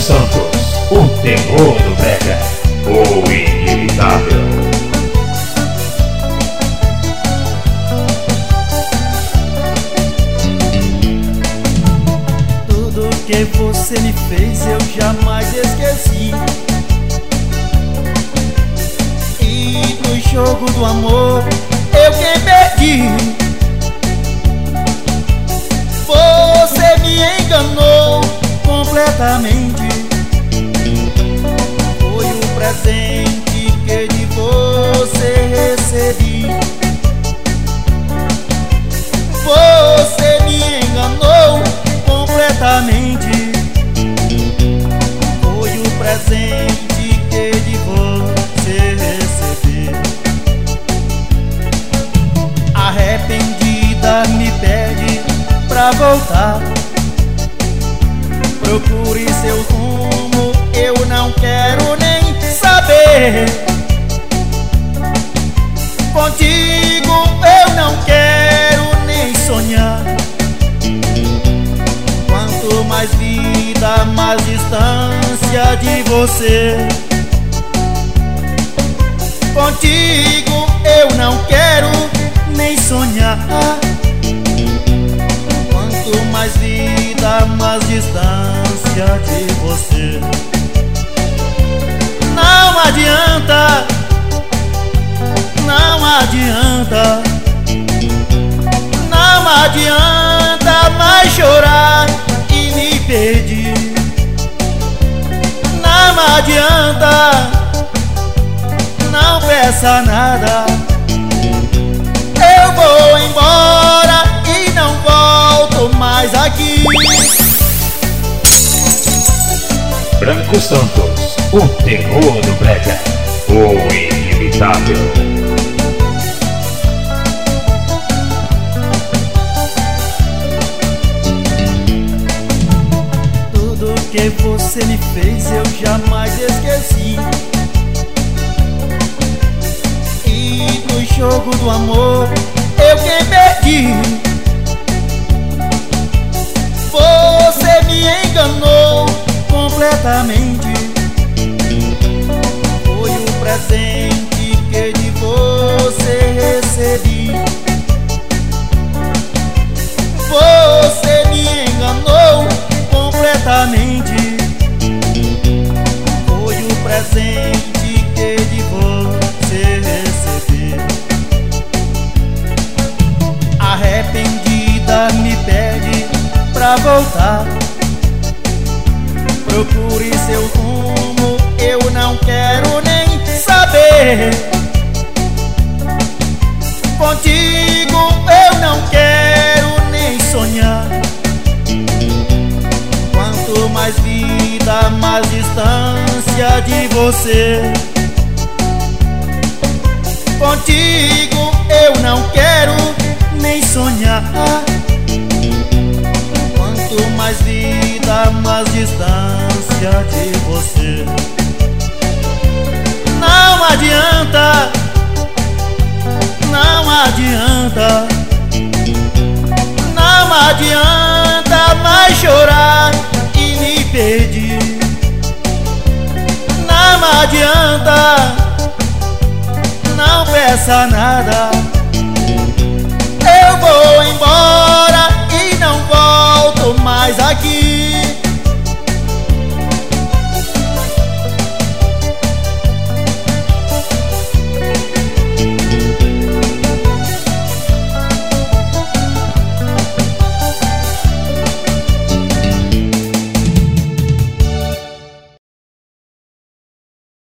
Santos, o terror do brega, o inimitável. Tudo que você me fez eu jamais esqueci. E no jogo do amor eu quem perdi. Você me enganou completamente. Foi o presente que de você recebi. Você me enganou completamente. Foi o presente que de você recebi. Arrependida me pede pra voltar. Procure seu rumo, eu não quero nem saber. Contigo eu não quero nem sonhar. Quanto mais vida, mais distância de você. Contigo eu não quero nem sonhar. Quanto mais vida, mais distância de você. Não adianta, não adianta, não adianta mais chorar e me pedir. Não adianta, não peça nada. Eu vou embora e não volto mais aqui. Branco Santos, o terror do brega, o inimitável. Tudo que você me fez eu jamais esqueci. E no jogo do amor eu quem perdi. Você me enganou completamente. Foi o presente que de você recebi. Você me enganou completamente. Foi o presente que de você recebi. Arrependida me pede pra voltar. Procure seu rumo, eu não quero nem saber. Contigo eu não quero nem sonhar. Quanto mais vida, mais distância de você. Contigo eu não quero nem sonhar. Quanto mais vida, mais distância de você. Não adianta, não adianta, não adianta mais chorar e me pedir. Não adianta, não peça nada. Eu vou embora e não volto mais aqui.